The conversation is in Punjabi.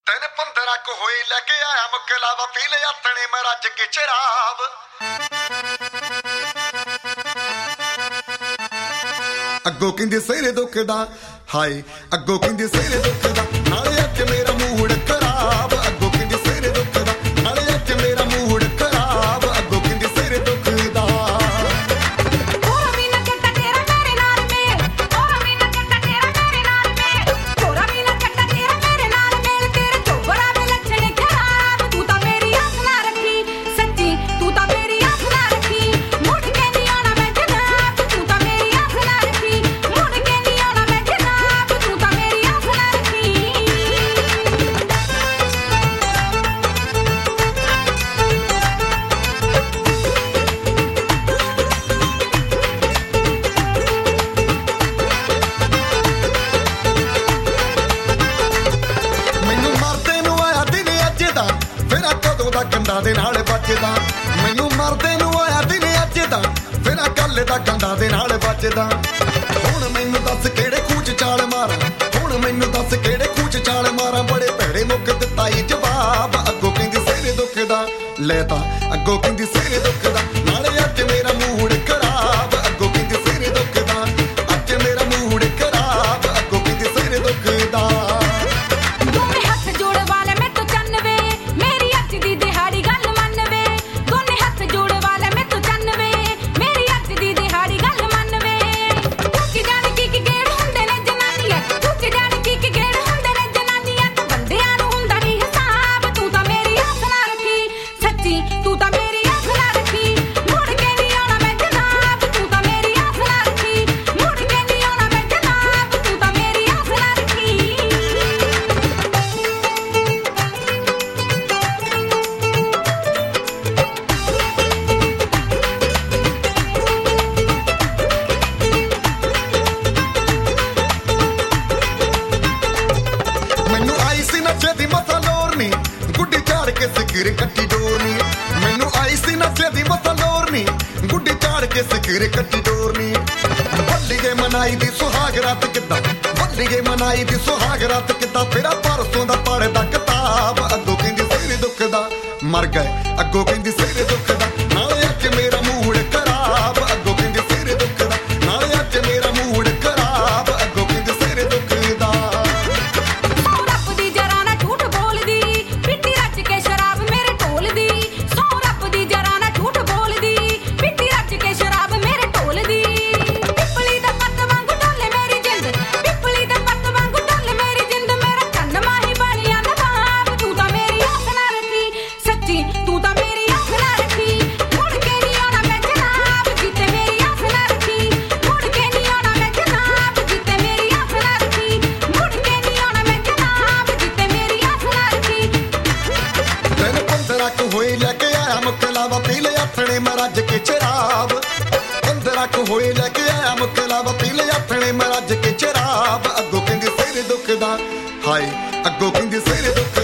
ਦਿਨ 15 ਕੁ ਹੋਈ ਲੈ ਕੇ ਆਇਆ ਮੁਕਲਾਵਾ ਪੀ ਲਿਆ ਤਣੇ ਮੈਂ ਰੱਜ ਕੇ ਸ਼ਰਾਬ ਅੱਗੋਂ ਕਹਿੰਦੇ ਸਿਰੇ ਦੁਖਦਾ ਹਾਏ ਅੱਗੋਂ ਕਹਿੰਦੇ ਸਿਰੇ ਦੁਖਦਾ ਨਾਲੇ ਅੱਜ ਮੇਰਾ ਮੂਡ ਖਰਾਬ ਅੱਗੋਂ ਕਹਿੰਦੇ ਸਿਰੇ ਦੁਖਦਾ ਨਾਲੇ ਅੱਜ ਮੇਰਾ ਮੂਡ ਖਰਾਬ ਅੱਗੋਂ ਕਹਿੰਦੇ ਸਿਰੇ ਦੁਖਦਾ ਗੰਡਾ ਦੇ ਨਾਲ ਬਚਦਾ ਮੈਨੂੰ ਮਰਦੇ ਨੂੰ ਆਇਆ ਦਿਨ ਅੱਜ ਦਾ ਫਿਰ ਆ ਗੱਲ ਦਾ ਗੰਡਾ ਦੇ ਨਾਲ ਬਚਦਾ ਹੁਣ ਮੈਨੂੰ ਦੱਸ ਕਿਹੜੇ ਖੂਚ ਚਾਲ ਮਾਰਾਂ ਹੁਣ ਮੈਨੂੰ ਦੱਸ ਕਿਹੜੇ ਖੂਚ ਚਾਲ ਮਾਰਾਂ ਬੜੇ ਭੈੜੇ ਮੁੱਕ ਦਿੱਤਾ ਈ ਜਵਾਬ ਅੱਗੋਂ ਕਹਿੰਦੀ ਸਿਰੇ ਦੁਖਦਾ ਲੈ ਤਾਂ ਅੱਗੋਂ ਕਹਿੰਦੀ ਸਿਰੇ ਦੁਖਦਾ ਨਾਲੇ ਅੱਜ ਮੇਰਾ ਮੂਡ ਖਰਾਬ ਅੱਗੋਂ ਕਹਿੰਦੀ ਸਿਰੇ ਦੁਖਦਾ ਅੱਜ ਮੇਰਾ ਮੂਡ ਖਰਾਬ ਅੱਗੋਂ ਕਹਿੰਦੀ ਸਿਰੇ ਦੁਖਦਾ ਸਿਕਰ ਕੱਟੀ ਡੋਰਨੀ ਮੈਨੂੰ ਆਈ ਸੀ ਨੱਚੇ ਦੀ ਮਸਾ ਲੋਰਨੀ ਗੁੱਡੀ ਝਾੜ ਕੇ ਸਿਕਰ ਕੱਟੀ ਡੋਰਨੀ ਬੱਲੀਏ ਮਨਾਈ ਦੀ ਸੁਹਾਗ ਰਾਤ ਕਿੱਦਾਂ ਬੱਲੀਏ ਮਨਾਈ ਦੀ ਸੁਹਾਗ ਰਾਤ ਕਿੱਦਾਂ ਤੇਰਾ ਪਰਸੋਂ ਦਾ ਪੜਦਾ ਕਿਤਾਬ ਅੱਗੋਂ ਕਹਿੰਦੀ ਸਿਰ ਦੁਖਦਾ ਮਰ ਗਏ ਅੱਗੋਂ ਕਹਿੰਦੀ ਸਿਰ ਦੁਖਦਾ ਨਾਲੇ ਅੱਜ ਮੇਰਾ ਮੂਡ ਖਰਾਬ ਅੱਗੋਂ ਕਹਿੰਦੀ ਸਿਰ ਦੁਖਦਾ ਨਾਲੇ ਅੱਜ ਮੇਰਾ ਮੂਡ ਖਰਾਬ ਅੱਗੋਂ ਕਹਿੰਦੀ ਸਿਰ ਦੁਖਦਾ ਹੋਈ ਲੈ ਕੇ ਆਇਆ ਮੁਕਲਾਵਾ ਪੀ ਲਿਆ ਥਣੇ ਮੈਂ ਰੱਜ ਕੇ ਸ਼ਰਾਬ 15 ਕੁ ਹੋਈ ਲੈ ਕੇ ਆਇਆ ਮੁਕਲਾਵਾ ਪੀ ਲਿਆ ਥਣੇ ਮੈਂ ਰੱਜ ਕੇ ਸ਼ਰਾਬ ਅੱਗੋਂ ਕਹਿੰਦੀ ਸਿਰ ਦੁਖਦਾ ਹਾਏ ਅੱਗੋਂ ਕਹਿੰਦੀ ਸਿਰ ਦੁਖਦਾ